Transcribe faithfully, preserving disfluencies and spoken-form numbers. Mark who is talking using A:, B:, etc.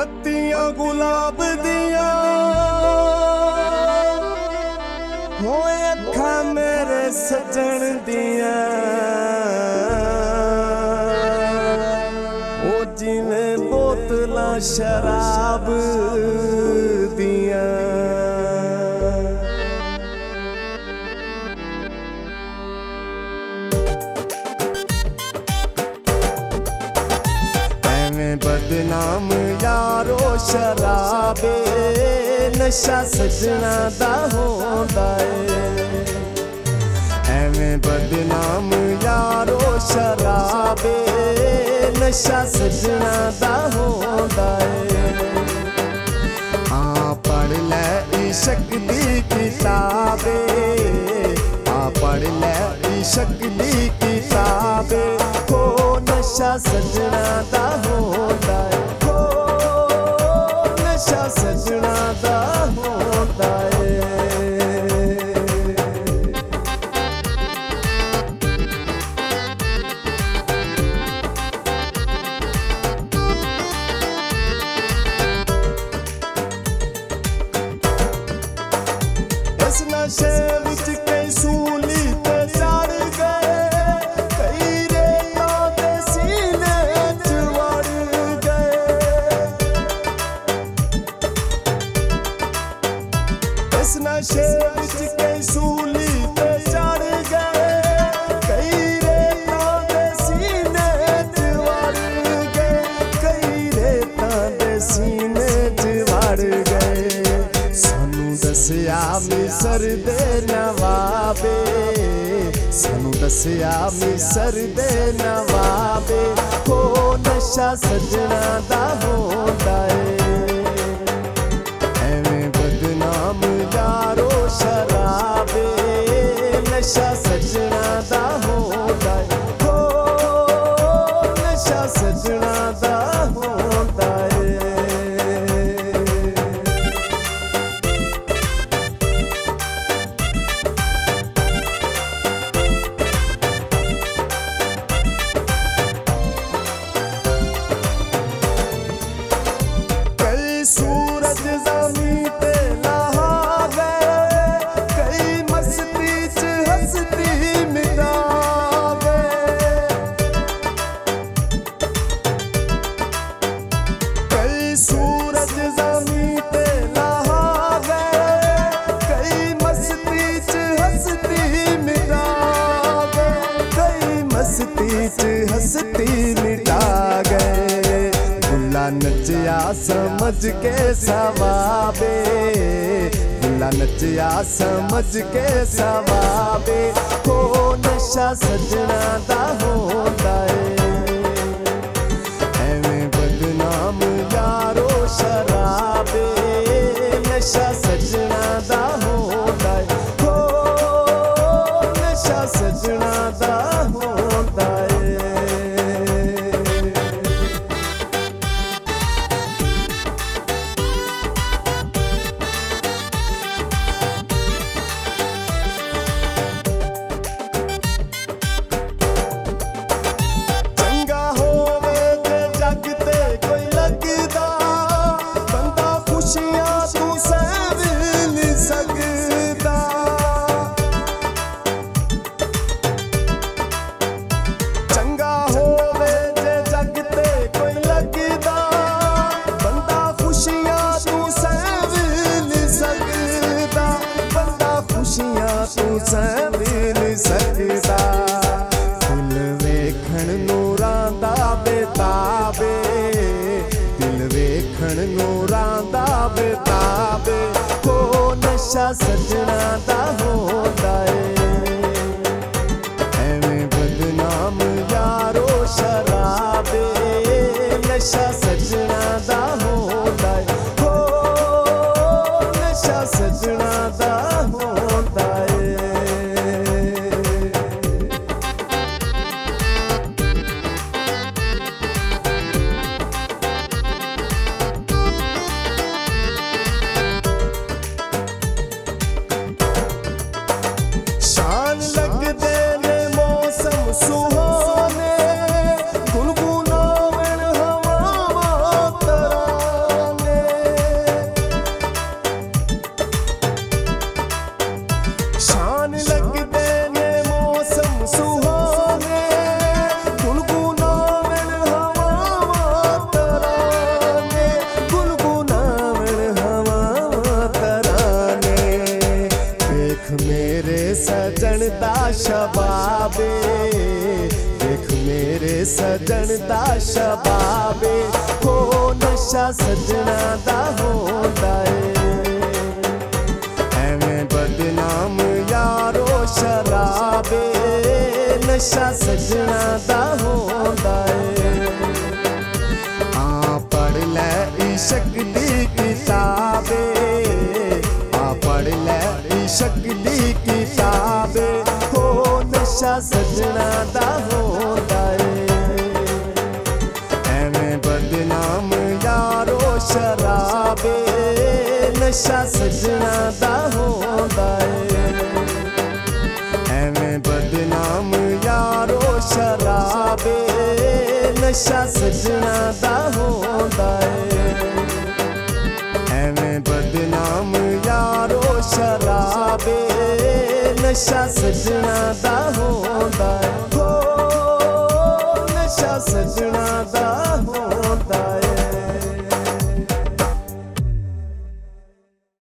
A: पत्तियां गुलाब दिया होए अखा मेरे सजन दिया ओ जिवें बोतलां शराब दिया। बदनाम यारो शराबे नशा सजना दा होंदा है। एवें बदनाम यारो शराबे नशा सजना दा होंदा है। हाँ पढ़ ले इश्क दी किताबे, हाँ पढ़ ले इश्क दी किताबे हो नशा सजना दा होंदा है। हो नशा सजना दा होंदा है। इस नशे विच कई सूली ते चढ़ गए, कई रेतां दे सीने च वड़ गए। इस नशे विच कई सूली ते चढ़ गए, कई रेतां दे सीने च वड़ गए, कई रेतां दे सीने च वड़ गए। सानू दस्या मिसर दे नवाबे, सानू दस्या मिसर दे नवाबे हो नशा सजना दा होंदा है। एवें बदनाम यारो शराबे नशा सजना दा होंदा है। हो नशा सजना दा होंदा है। सूरज ज़मीं पे नहा गए, कई मस्ती च हस्ती मिटा गए। कई सूरज ज़मीं पे नहा गए, कई मस्ती च हस्ती मिटा गए, कई मस्ती च हस्ती मिटा गए। गुल्ला नचिया समझ के सवाबे, गुल्ला नचिया समझ के सवाबे हो नशा सजना दा होंदा है। एवें बदनाम यारो शराबे नशा सजना दा होंदा है। हो नशा सजना दा होंदा है। तू सहवी नहीं सकदा दिल वेखण नूरां दा बेताबे, दिल वेखण नूरां दा बेताबे हो नशा सजना दा होंदा है। एवें बदनाम यारो शराबे नशा सजना दा होंदा है। हो नशा सजना दा होंदा है। शबाबे देख मेरे सजन दा शबाबे हो नशा सजना दा होंदा ए एवें बदनाम यारो शराबे नशा सजना दा होंदा ए आ पढ़ लै इश्क दी किताबे आ पढ़ लै इश्क दी किताबे हो नशा सजना दा होंदा ए एवें बदनाम यारो शराबे नशा सजना दा होंदा ए एवें बदनाम यारो शराबे नशा सजना दा होंदा ए एवें बदनाम यारो शराबे नशा सजना दा होंदा